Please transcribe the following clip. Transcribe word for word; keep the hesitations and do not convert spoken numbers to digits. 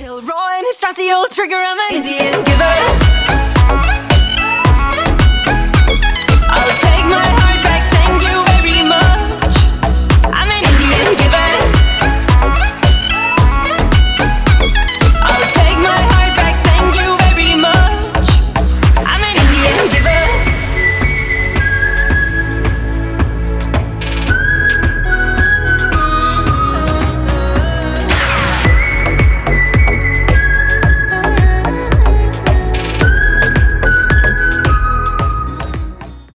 Kilroy and his trusty old trigger, I'm an Indian giver.